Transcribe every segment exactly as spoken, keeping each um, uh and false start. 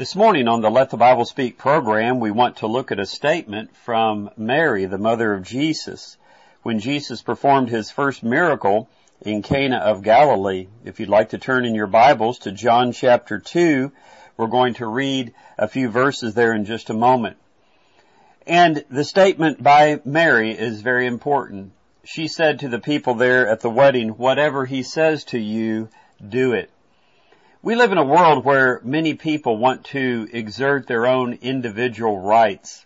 This morning on the Let the Bible Speak program, we want to look at a statement from Mary, the mother of Jesus, when Jesus performed his first miracle in Cana of Galilee. If you'd like to turn in your Bibles to John chapter two, we're going to read a few verses there in just a moment. And the statement by Mary is very important. She said to the people there at the wedding, "Whatever he says to you, do it." We live in a world where many people want to exert their own individual rights.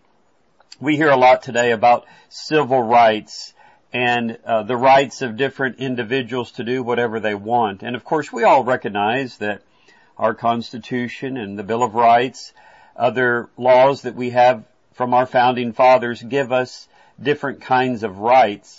We hear a lot today about civil rights and uh, the rights of different individuals to do whatever they want. And of course, we all recognize that our Constitution and the Bill of Rights, other laws that we have from our founding fathers, give us different kinds of rights.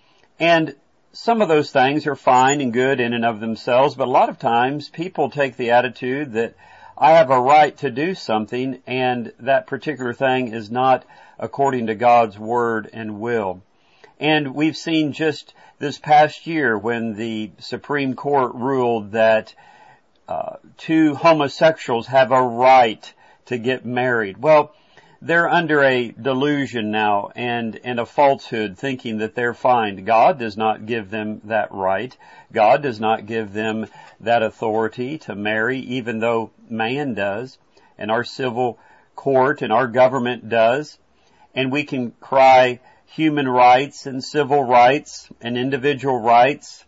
And some of those things are fine and good in and of themselves, but a lot of times people take the attitude that I have a right to do something, and that particular thing is not according to God's word and will. And we've seen just this past year when the Supreme Court ruled that uh, two homosexuals have a right to get married. Well, they're under a delusion now and, and a falsehood, thinking that they're fine. God does not give them that right. God does not give them that authority to marry, even though man does, and our civil court and our government does. And we can cry human rights and civil rights and individual rights,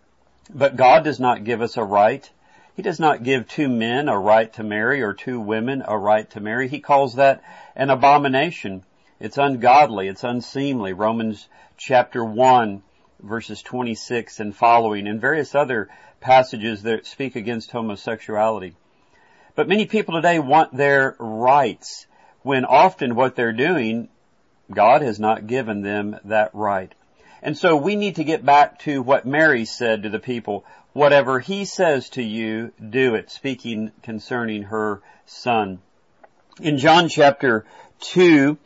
but God does not give us a right. He does not give two men a right to marry or two women a right to marry. He calls that an abomination. It's ungodly. It's unseemly. Romans chapter one, verses twenty-six and following, and various other passages that speak against homosexuality. But many people today want their rights, when often what they're doing, God has not given them that right. And so we need to get back to what Mary said to the people. Whatever he says to you, do it, speaking concerning her son. In John chapter two,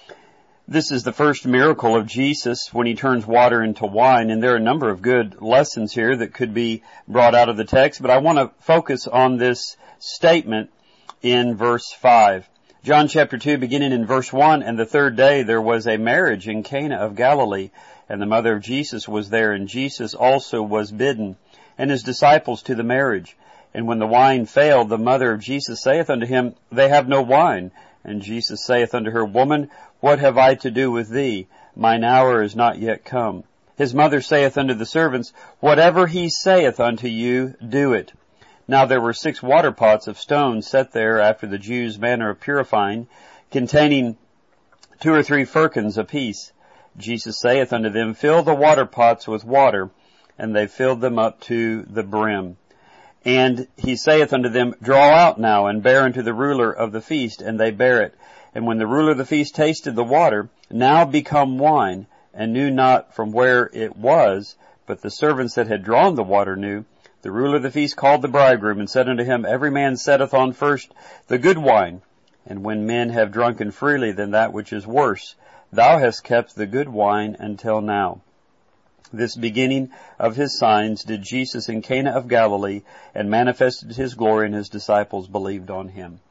this is the first miracle of Jesus when he turns water into wine, and there are a number of good lessons here that could be brought out of the text, but I want to focus on this statement in verse five. John chapter two, beginning in verse one, "And the third day there was a marriage in Cana of Galilee, and the mother of Jesus was there, and Jesus also was bidden, and his disciples to the marriage. And when the wine failed, the mother of Jesus saith unto him, They have no wine. And Jesus saith unto her, Woman, what have I to do with thee? Mine hour is not yet come. His mother saith unto the servants, Whatever he saith unto you, do it. Now there were six water pots of stone set there after the Jews' manner of purifying, containing two or three firkins apiece. Jesus saith unto them, Fill the water pots with water. And they filled them up to the brim. And he saith unto them, Draw out now, and bear unto the ruler of the feast. And they bare it. And when the ruler of the feast tasted the water, now become wine, and knew not from where it was, but the servants that had drawn the water knew, the ruler of the feast called the bridegroom, and said unto him, Every man setteth on first the good wine, and when men have drunken freely, then that which is worse. Thou hast kept the good wine until now. This beginning of his signs did Jesus in Cana of Galilee, and manifested his glory, and his disciples believed on him."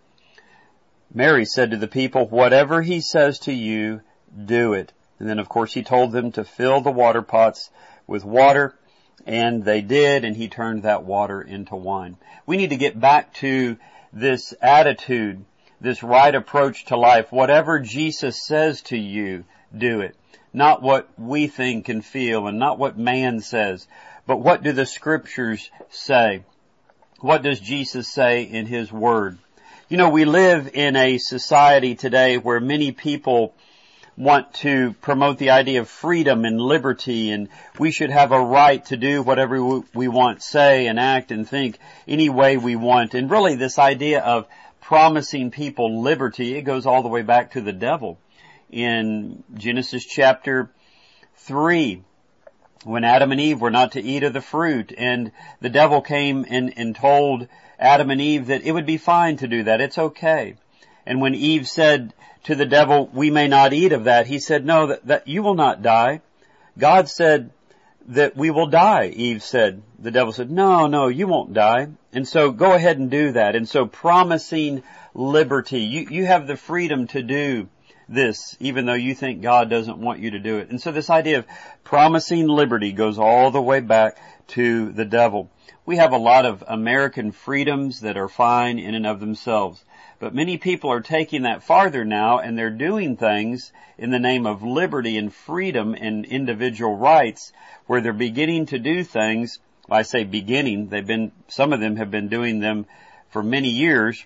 Mary said to the people, "Whatever he says to you, do it." And then, of course, he told them to fill the water pots with water, and they did, and he turned that water into wine. We need to get back to this attitude, this right approach to life. Whatever Jesus says to you, do it. Not what we think and feel, and not what man says, but what do the Scriptures say? What does Jesus say in his word? You know, we live in a society today where many people want to promote the idea of freedom and liberty, and we should have a right to do whatever we want, say and act and think any way we want. And really this idea of promising people liberty, it goes all the way back to the devil. In Genesis chapter three, when Adam and Eve were not to eat of the fruit, and the devil came and, and told Adam and Eve that it would be fine to do that, it's okay. And when Eve said to the devil, we may not eat of that, he said, no, that, that you will not die. God said that we will die, Eve said. The devil said, no, no, you won't die. And so go ahead and do that. And so promising liberty. You, you have the freedom to do this, even though you think God doesn't want you to do it. And so this idea of promising liberty goes all the way back to the devil. We have a lot of American freedoms that are fine in and of themselves. But many people are taking that farther now, and they're doing things in the name of liberty and freedom and individual rights, where they're beginning to do things. I say beginning, they've been, some of them have been doing them for many years,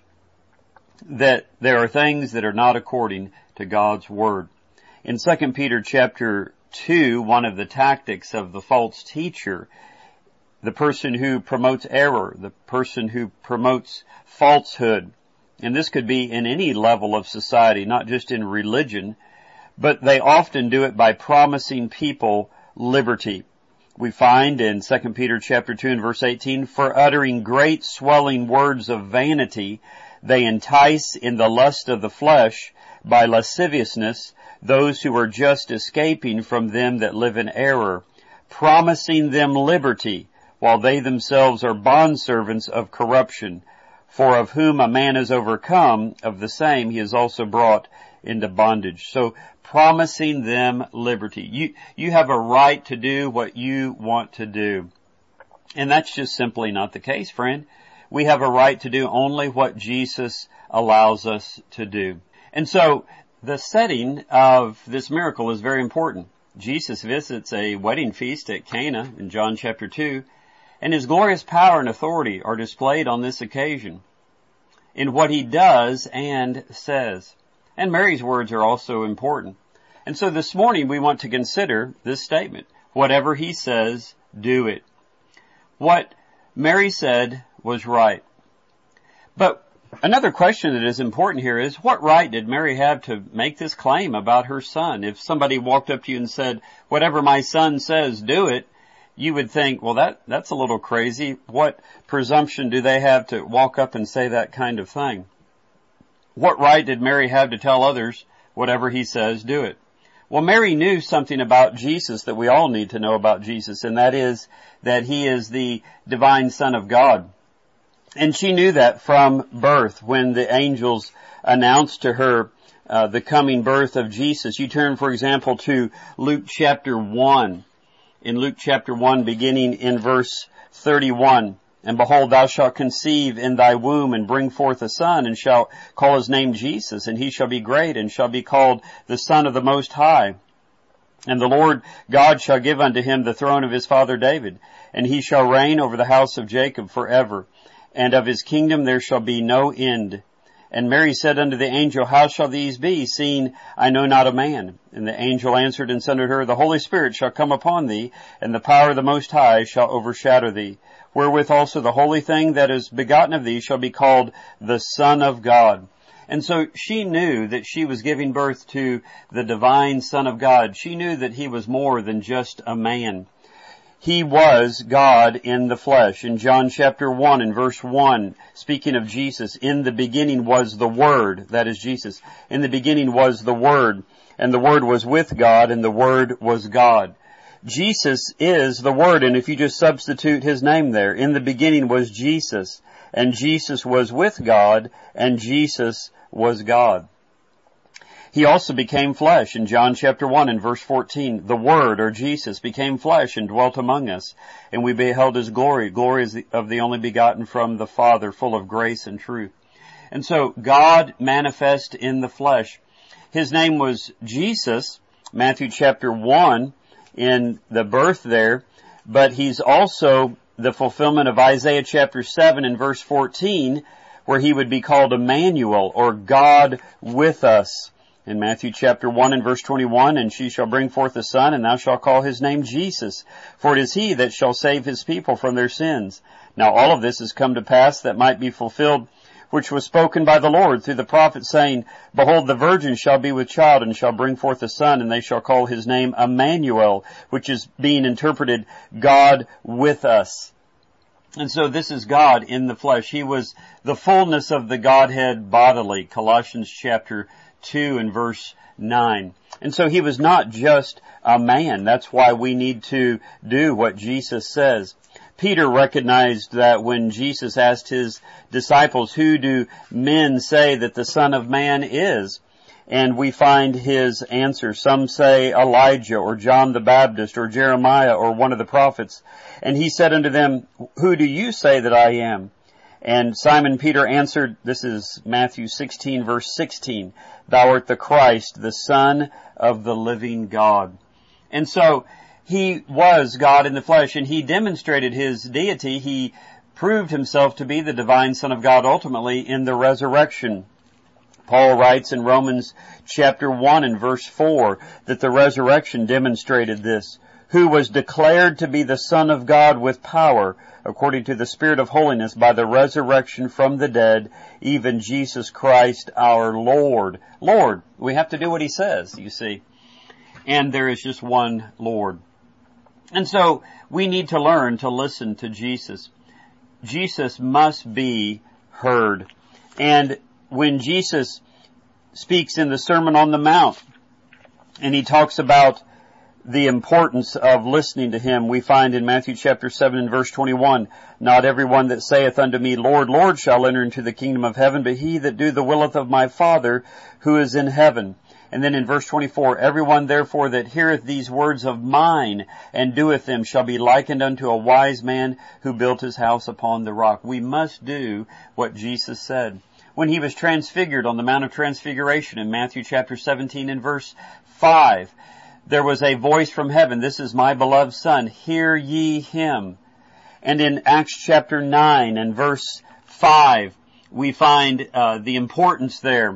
that there are things that are not according to God's Word. In Second Peter chapter two, one of the tactics of the false teacher, the person who promotes error, the person who promotes falsehood, and this could be in any level of society, not just in religion, but they often do it by promising people liberty. We find in Second Peter chapter two and verse eighteen, for uttering great swelling words of vanity, they entice in the lust of the flesh by lasciviousness those who are just escaping from them that live in error, promising them liberty, while they themselves are bondservants of corruption. For of whom a man is overcome, of the same he is also brought into bondage. So promising them liberty. You, you have a right to do what you want to do. And that's just simply not the case, friend. We have a right to do only what Jesus allows us to do. And so the setting of this miracle is very important. Jesus visits a wedding feast at Cana in John chapter two, and his glorious power and authority are displayed on this occasion in what he does and says. And Mary's words are also important. And so this morning we want to consider this statement. Whatever he says, do it. What Mary said was right. But another question that is important here is, what right did Mary have to make this claim about her son? If somebody walked up to you and said, whatever my son says, do it, you would think, well, that, that's a little crazy. What presumption do they have to walk up and say that kind of thing? What right did Mary have to tell others, whatever he says, do it? Well, Mary knew something about Jesus that we all need to know about Jesus, and that is that he is the divine Son of God. And she knew that from birth when the angels announced to her uh, the coming birth of Jesus. You turn, for example, to Luke chapter one. In Luke chapter one, beginning in verse thirty-one, and behold, thou shalt conceive in thy womb and bring forth a son, and shalt call his name Jesus, and he shall be great, and shall be called the Son of the Most High. And the Lord God shall give unto him the throne of his father David, and he shall reign over the house of Jacob forever, and of his kingdom there shall be no end. And Mary said unto the angel, how shall these be, seeing I know not a man? And the angel answered and said unto her, the Holy Spirit shall come upon thee, and the power of the Most High shall overshadow thee. Wherewith also the holy thing that is begotten of thee shall be called the Son of God. And so she knew that she was giving birth to the divine Son of God. She knew that he was more than just a man. He was God in the flesh. In John chapter one and verse one, speaking of Jesus, in the beginning was the Word, that is Jesus. In the beginning was the Word, and the Word was with God, and the Word was God. Jesus is the Word, and if you just substitute his name there, in the beginning was Jesus, and Jesus was with God, and Jesus was God. He also became flesh in John chapter one and verse fourteen. The Word, or Jesus, became flesh and dwelt among us, and we beheld his glory. Glory is the, of the only begotten from the Father, full of grace and truth. And so God manifest in the flesh. His name was Jesus, Matthew chapter one, in the birth there, but he's also the fulfillment of Isaiah chapter seven and verse fourteen, where he would be called Emmanuel, or God with us. In Matthew chapter one and verse twenty-one, and she shall bring forth a son, and thou shalt call his name Jesus, for it is he that shall save his people from their sins. Now all of this has come to pass that might be fulfilled, which was spoken by the Lord through the prophet, saying, behold, the virgin shall be with child, and shall bring forth a son, and they shall call his name Emmanuel, which is being interpreted, God with us. And so this is God in the flesh. He was the fullness of the Godhead bodily, Colossians chapter two and verse nine. And so he was not just a man. That's why we need to do what Jesus says. Peter recognized that when Jesus asked his disciples, who do men say that the Son of Man is? And we find his answer. Some say Elijah or John the Baptist or Jeremiah or one of the prophets. And he said unto them, who do you say that I am? And Simon Peter answered, this is Matthew sixteen verse sixteen, thou art the Christ, the Son of the living God. And so he was God in the flesh, and he demonstrated his deity. He proved himself to be the divine Son of God ultimately in the resurrection. Paul writes in Romans chapter one and verse four that the resurrection demonstrated this, who was declared to be the Son of God with power, according to the Spirit of holiness, by the resurrection from the dead, even Jesus Christ our Lord. Lord, we have to do what he says, you see. And there is just one Lord. And so we need to learn to listen to Jesus. Jesus must be heard. And when Jesus speaks in the Sermon on the Mount, and he talks about the importance of listening to him, we find in Matthew chapter seven and verse twenty-one, not everyone that saith unto me, Lord, Lord, shall enter into the kingdom of heaven, but he that do the willeth of my Father who is in heaven. And then in verse twenty-four, everyone therefore that heareth these words of mine and doeth them shall be likened unto a wise man who built his house upon the rock. We must do what Jesus said. When he was transfigured on the Mount of Transfiguration in Matthew chapter seventeen and verse five, there was a voice from heaven, this is my beloved Son, hear ye him. And in Acts chapter nine and verse five, we find uh, the importance there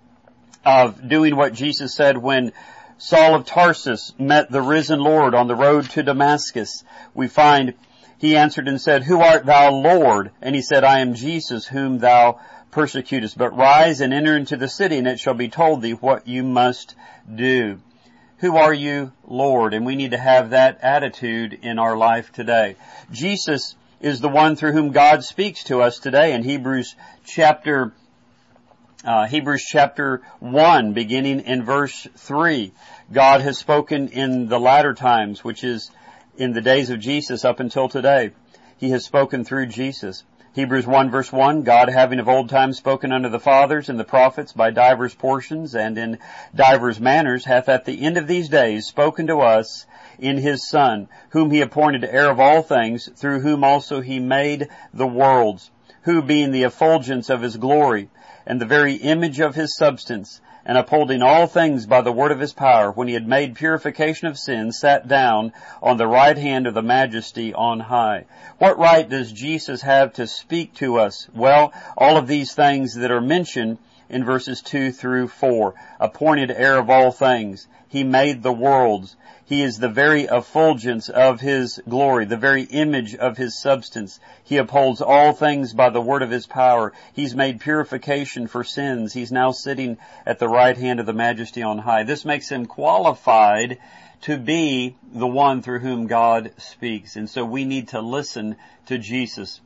of doing what Jesus said when Saul of Tarsus met the risen Lord on the road to Damascus. We find he answered and said, who art thou, Lord? And he said, I am Jesus whom thou persecutest. But rise and enter into the city, and it shall be told thee what you must do. Who are you, Lord? And we need to have that attitude in our life today. Jesus is the one through whom God speaks to us today. In Hebrews chapter uh, Hebrews chapter one, beginning in verse three, God has spoken in the latter times, which is in the days of Jesus up until today. He has spoken through Jesus. Hebrews one verse one, God having of old time spoken unto the fathers and the prophets by divers portions and in divers manners, hath at the end of these days spoken to us in his Son, whom he appointed heir of all things, through whom also he made the worlds, who being the effulgence of his glory, and the very image of his substance, and upholding all things by the word of his power, when he had made purification of sins, sat down on the right hand of the majesty on high. What right does Jesus have to speak to us? Well, all of these things that are mentioned in verses two through four. Appointed heir of all things. He made the worlds. He is the very effulgence of his glory, the very image of his substance. He upholds all things by the word of his power. He's made purification for sins. He's now sitting at the right hand of the majesty on high. This makes him qualified to be the one through whom God speaks. And so we need to listen to Jesus.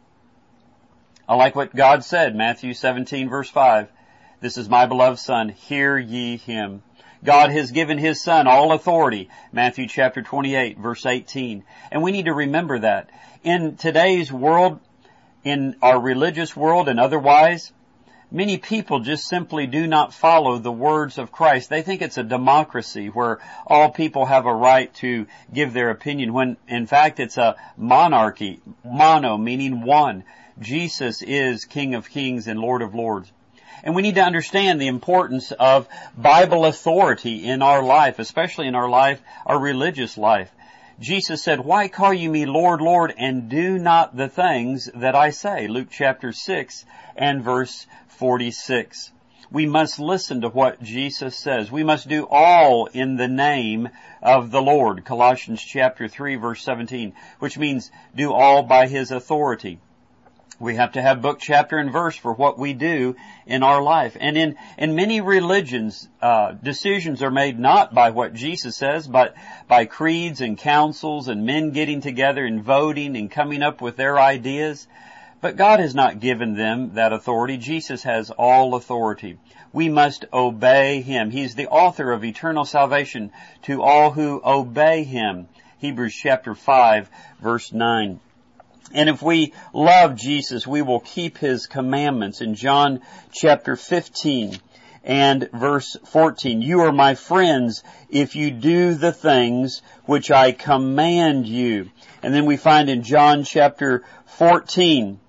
I like what God said, Matthew seventeen verse five. This is my beloved Son, hear ye him. God has given his Son all authority, Matthew chapter twenty-eight, verse eighteen. And we need to remember that. In today's world, in our religious world and otherwise, many people just simply do not follow the words of Christ. They think it's a democracy where all people have a right to give their opinion, when in fact it's a monarchy, mono meaning one. Jesus is King of Kings and Lord of Lords. And we need to understand the importance of Bible authority in our life, especially in our life, our religious life. Jesus said, why call you me Lord, Lord, and do not the things that I say? Luke chapter six and verse forty-six. We must listen to what Jesus says. We must do all in the name of the Lord. Colossians chapter three verse seventeen, which means do all by his authority. We have to have book, chapter, and verse for what we do in our life. And in, in many religions, uh, decisions are made not by what Jesus says, but by creeds and councils and men getting together and voting and coming up with their ideas. But God has not given them that authority. Jesus has all authority. We must obey Him. He's the author of eternal salvation to all who obey Him. Hebrews chapter five, verse nine. And if we love Jesus, we will keep His commandments. In John chapter fifteen and verse fourteen, you are my friends if you do the things which I command you. And then we find in John chapter fourteen,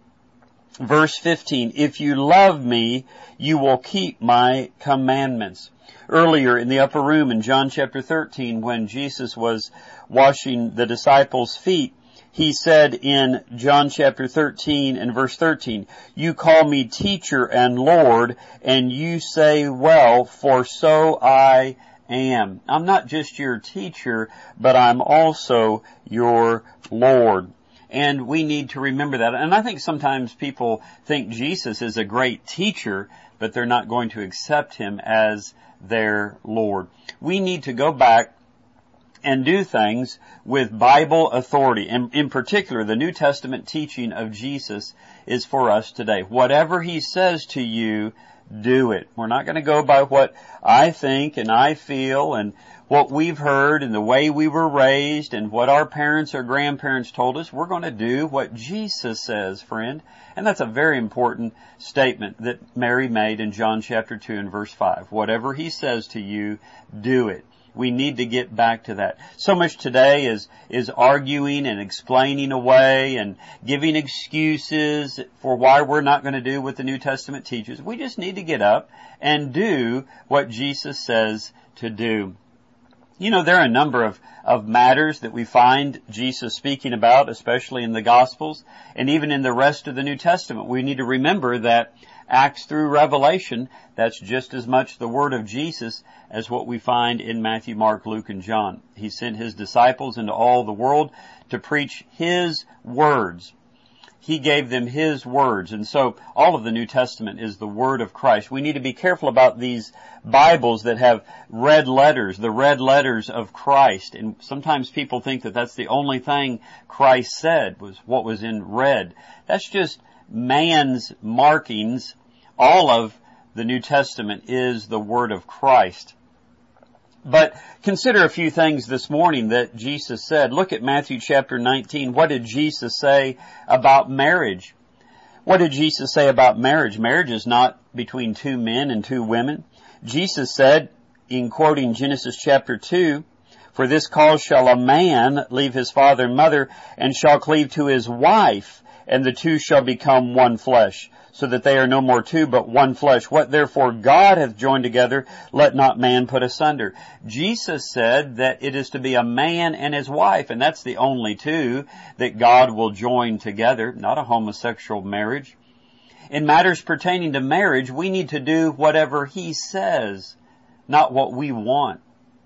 verse fifteen, if you love me, you will keep my commandments. Earlier in the upper room in John chapter thirteen, when Jesus was washing the disciples' feet, He said in John chapter thirteen and verse thirteen, you call me teacher and Lord, and you say well, for so I am. I'm not just your teacher, but I'm also your Lord. And we need to remember that. And I think sometimes people think Jesus is a great teacher, but they're not going to accept Him as their Lord. We need to go back and do things with Bible authority. And in particular, the New Testament teaching of Jesus is for us today. Whatever He says to you, do it. We're not going to go by what I think and I feel and what we've heard and the way we were raised and what our parents or grandparents told us. We're going to do what Jesus says, friend. And that's a very important statement that Mary made in John chapter two and verse five. Whatever He says to you, do it. We need to get back to that. So much today is, is arguing and explaining away and giving excuses for why we're not going to do what the New Testament teaches. We just need to get up and do what Jesus says to do. You know, there are a number of, of matters that we find Jesus speaking about, especially in the Gospels and even in the rest of the New Testament. We need to remember that Acts through Revelation, that's just as much the Word of Jesus as what we find in Matthew, Mark, Luke, and John. He sent His disciples into all the world to preach His words. He gave them His words. And so all of the New Testament is the Word of Christ. We need to be careful about these Bibles that have red letters, the red letters of Christ. And sometimes people think that that's the only thing Christ said was what was in red. That's just man's markings. All of the New Testament is the Word of Christ. But consider a few things this morning that Jesus said. Look at Matthew chapter nineteen. What did Jesus say about marriage? What did Jesus say about marriage? Marriage is not between two men and two women. Jesus said, in quoting Genesis chapter two, for this cause shall a man leave his father and mother and shall cleave to his wife, and the two shall become one flesh, so that they are no more two, but one flesh. What therefore God hath joined together, let not man put asunder. Jesus said that it is to be a man and his wife, and that's the only two that God will join together, not a homosexual marriage. In matters pertaining to marriage, we need to do whatever He says, not what we want.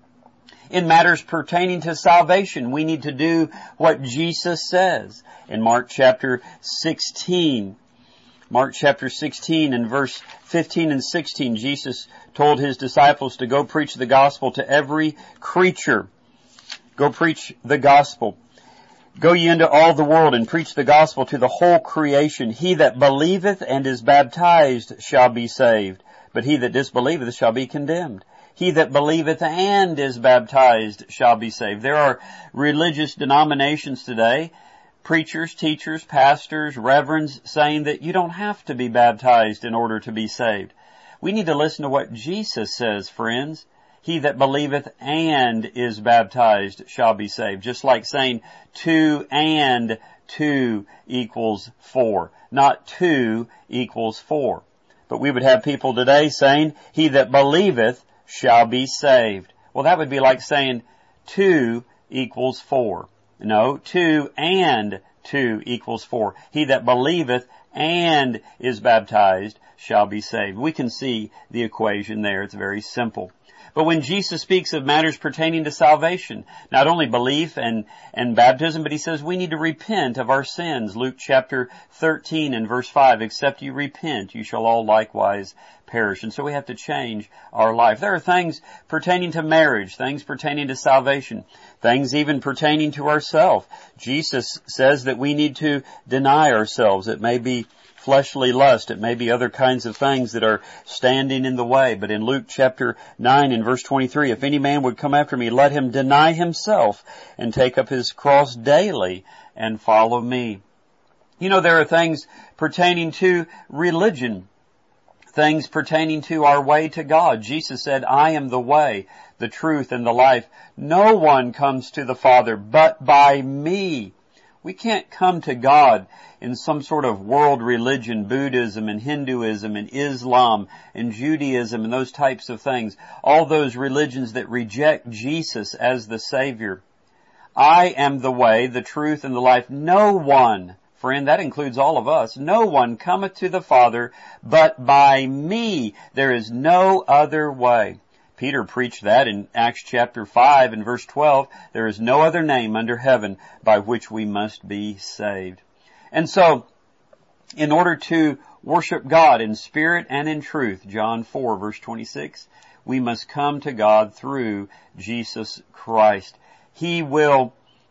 In matters pertaining to salvation, we need to do what Jesus says. In Mark chapter sixteen, Mark chapter sixteen and verse fifteen and sixteen, Jesus told His disciples to go preach the gospel to every creature. Go preach the gospel. Go ye into all the world and preach the gospel to the whole creation. He that believeth and is baptized shall be saved, but he that disbelieveth shall be condemned. He that believeth and is baptized shall be saved. There are religious denominations today, preachers, teachers, pastors, reverends, saying that you don't have to be baptized in order to be saved. We need to listen to what Jesus says, friends. He that believeth and is baptized shall be saved. Just like saying two and two equals four, not two equals four. But we would have people today saying, he that believeth shall be saved. Well, that would be like saying two equals four. No, two and two equals four. He that believeth and is baptized shall be saved. We can see the equation there. It's very simple. But when Jesus speaks of matters pertaining to salvation, not only belief and, and baptism, but He says we need to repent of our sins. Luke chapter thirteen and verse five, except you repent, you shall all likewise perish. And so we have to change our life. There are things pertaining to marriage, things pertaining to salvation, things even pertaining to ourselves. Jesus says that we need to deny ourselves. It may be fleshly lust. It may be other kinds of things that are standing in the way. But in Luke chapter nine and verse twenty-three, if any man would come after me, let him deny himself and take up his cross daily and follow me. You know, there are things pertaining to religion, things pertaining to our way to God. Jesus said, I am the way, the truth, and the life. No one comes to the Father but by me. We can't come to God in some sort of world religion, Buddhism and Hinduism and Islam and Judaism and those types of things. All those religions that reject Jesus as the Savior. I am the way, the truth, and the life. No one, friend, that includes all of us, no one cometh to the Father but by me. There is no other way. Peter preached that in Acts chapter five and verse twelve. There is no other name under heaven by which we must be saved. And so, in order to worship God in spirit and in truth, John four verse twenty-six, we must come to God through Jesus Christ. He will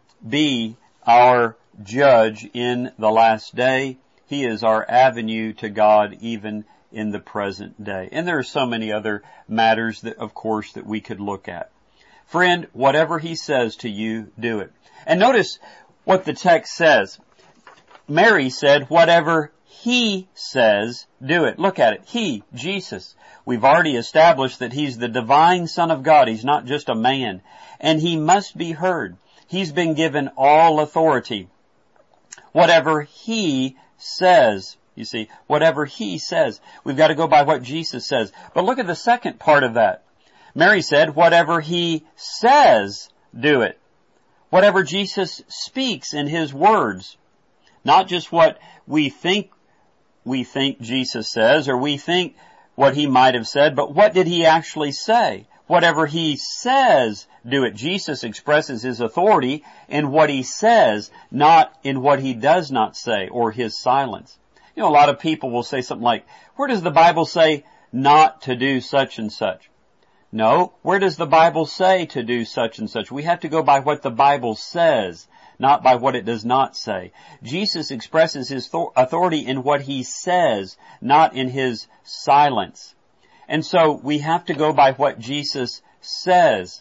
be our judge in the last day. He is our avenue to God even in the present day. And there are so many other matters that, of course, that we could look at. Friend, whatever He says to you, do it. And notice what the text says. Mary said, whatever He says, do it. Look at it. He, Jesus. We've already established that He's the divine Son of God. He's not just a man. And He must be heard. He's been given all authority. Whatever He says, you see, whatever He says. We've got to go by what Jesus says. But look at the second part of that. Mary said, whatever He says, do it. Whatever Jesus speaks in His words. Not just what we think we think Jesus says, or we think what He might have said, but what did He actually say? Whatever He says, do it. Jesus expresses His authority in what He says, not in what He does not say, or His silence. You know, a lot of people will say something like, where does the Bible say not to do such and such? No, where does the Bible say to do such and such? We have to go by what the Bible says, not by what it does not say. Jesus expresses His authority in what He says, not in His silence. And so we have to go by what Jesus says.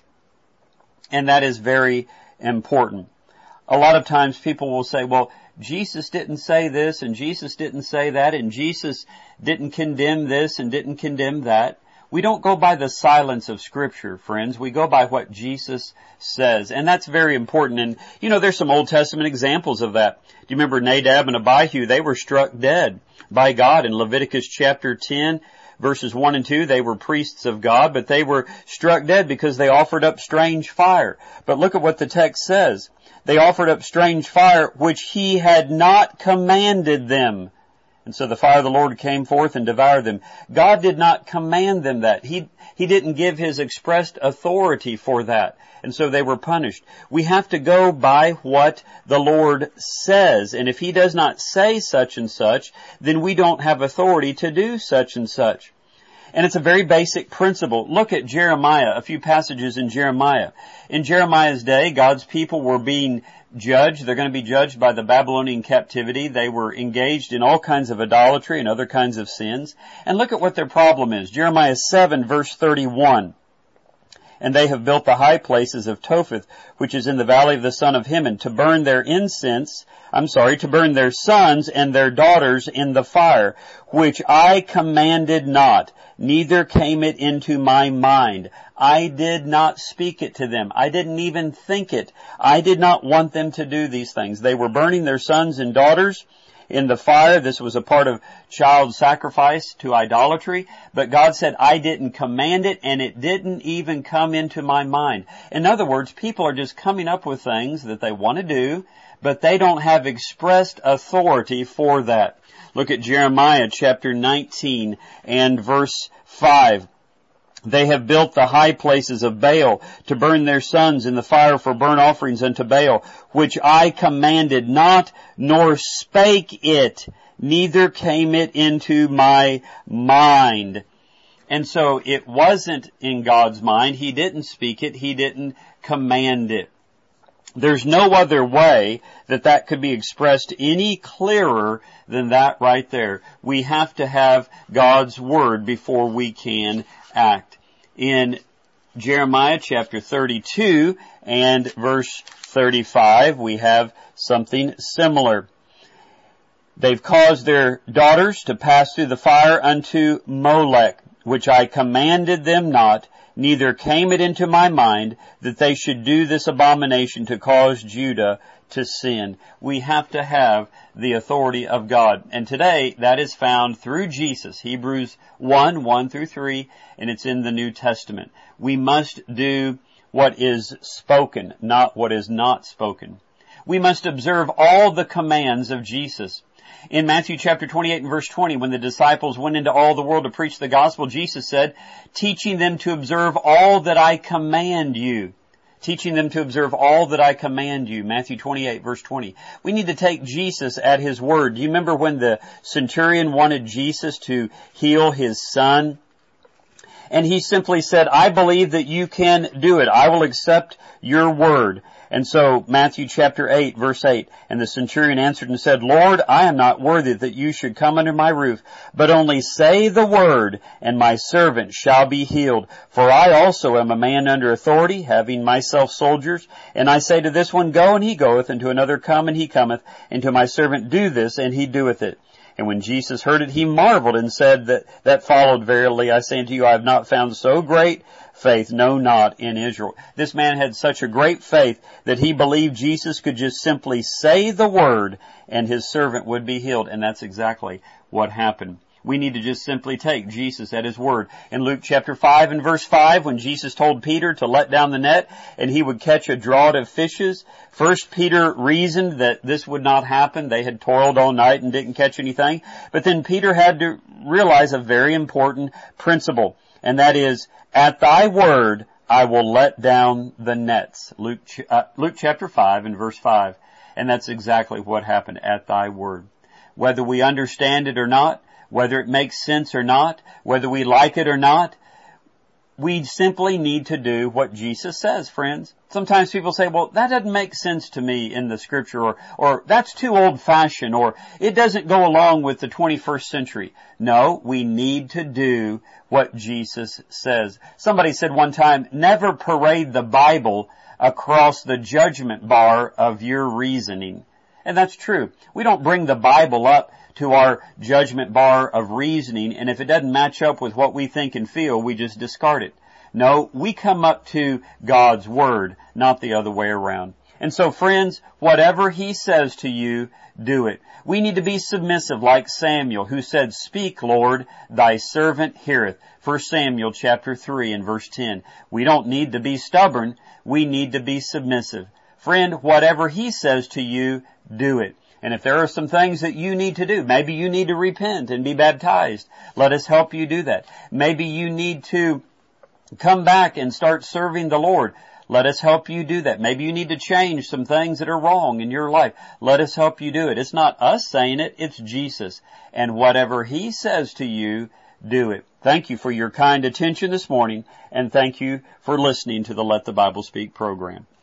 And that is very important. A lot of times people will say, well, Jesus didn't say this, and Jesus didn't say that, and Jesus didn't condemn this and didn't condemn that. We don't go by the silence of Scripture, friends. We go by what Jesus says. And that's very important. And, you know, there's some Old Testament examples of that. Do you remember Nadab and Abihu? They were struck dead by God in Leviticus chapter ten, verses one and two. They were priests of God, but they were struck dead because they offered up strange fire. But look at what the text says. They offered up strange fire, which He had not commanded them. And so the fire of the Lord came forth and devoured them. God did not command them that. He, He didn't give His expressed authority for that. And so they were punished. We have to go by what the Lord says. And if He does not say such and such, then we don't have authority to do such and such. And it's a very basic principle. Look at Jeremiah, a few passages in Jeremiah. In Jeremiah's day, God's people were being judged. They're going to be judged by the Babylonian captivity. They were engaged in all kinds of idolatry and other kinds of sins. And look at what their problem is. Jeremiah seven, verse thirty-one. And they have built the high places of Topheth, which is in the valley of the son of Hinnom, to burn their incense, I'm sorry, to burn their sons and their daughters in the fire, which I commanded not, neither came it into my mind. I did not speak it to them. I didn't even think it. I did not want them to do these things. They were burning their sons and daughters in the fire. This was a part of child sacrifice to idolatry. But God said, I didn't command it, and it didn't even come into my mind. In other words, people are just coming up with things that they want to do, but they don't have expressed authority for that. Look at Jeremiah chapter nineteen and verse five. They have built the high places of Baal to burn their sons in the fire for burnt offerings unto Baal, which I commanded not, nor spake it, neither came it into my mind. And so it wasn't in God's mind. He didn't speak it. He didn't command it. There's no other way that that could be expressed any clearer than that right there. We have to have God's Word before we can act. In Jeremiah chapter thirty-two and verse thirty-five, we have something similar. They've caused their daughters to pass through the fire unto Molech, which I commanded them not, neither came it into my mind that they should do this abomination to cause Judah to sin. We have to have the authority of God. And today, that is found through Jesus. Hebrews one, one through three, and it's in the New Testament. We must do what is spoken, not what is not spoken. We must observe all the commands of Jesus. In Matthew chapter twenty-eight and verse twenty, when the disciples went into all the world to preach the gospel, Jesus said, teaching them to observe all that I command you. Teaching them to observe all that I command you. Matthew twenty-eight verse twenty. We need to take Jesus at His word. Do you remember when the centurion wanted Jesus to heal his son? And he simply said, I believe that you can do it. I will accept your word. And so, Matthew chapter eight, verse eight, and the centurion answered and said, Lord, I am not worthy that you should come under my roof, but only say the word, and my servant shall be healed. For I also am a man under authority, having myself soldiers. And I say to this one, go, and he goeth, and to another, come, and he cometh, and to my servant, do this, and he doeth it. And when Jesus heard it, he marveled and said that, that followed, verily, I say unto you, I have not found so great faith, no, not in Israel. This man had such a great faith that he believed Jesus could just simply say the word and his servant would be healed. And that's exactly what happened. We need to just simply take Jesus at His word. In Luke chapter five and verse five, when Jesus told Peter to let down the net and he would catch a draught of fishes, first Peter reasoned that this would not happen. They had toiled all night and didn't catch anything. But then Peter had to realize a very important principle, and that is, at thy word I will let down the nets. Luke, uh, Luke chapter five and verse five. And that's exactly what happened, at thy word. Whether we understand it or not, whether it makes sense or not, whether we like it or not, we simply need to do what Jesus says, friends. Sometimes people say, well, that doesn't make sense to me in the scripture, or, or that's too old-fashioned, or it doesn't go along with the twenty-first century. No, we need to do what Jesus says. Somebody said one time, never parade the Bible across the judgment bar of your reasoning. And that's true. We don't bring the Bible up to our judgment bar of reasoning, and if it doesn't match up with what we think and feel, we just discard it. No, we come up to God's Word, not the other way around. And so, friends, whatever He says to you, do it. We need to be submissive like Samuel, who said, Speak, Lord, thy servant heareth. First Samuel chapter three and verse ten. We don't need to be stubborn. We need to be submissive. Friend, whatever He says to you, do it. And if there are some things that you need to do, maybe you need to repent and be baptized. Let us help you do that. Maybe you need to come back and start serving the Lord. Let us help you do that. Maybe you need to change some things that are wrong in your life. Let us help you do it. It's not us saying it, it's Jesus. And whatever He says to you, do it. Thank you for your kind attention this morning, and thank you for listening to the Let the Bible Speak program.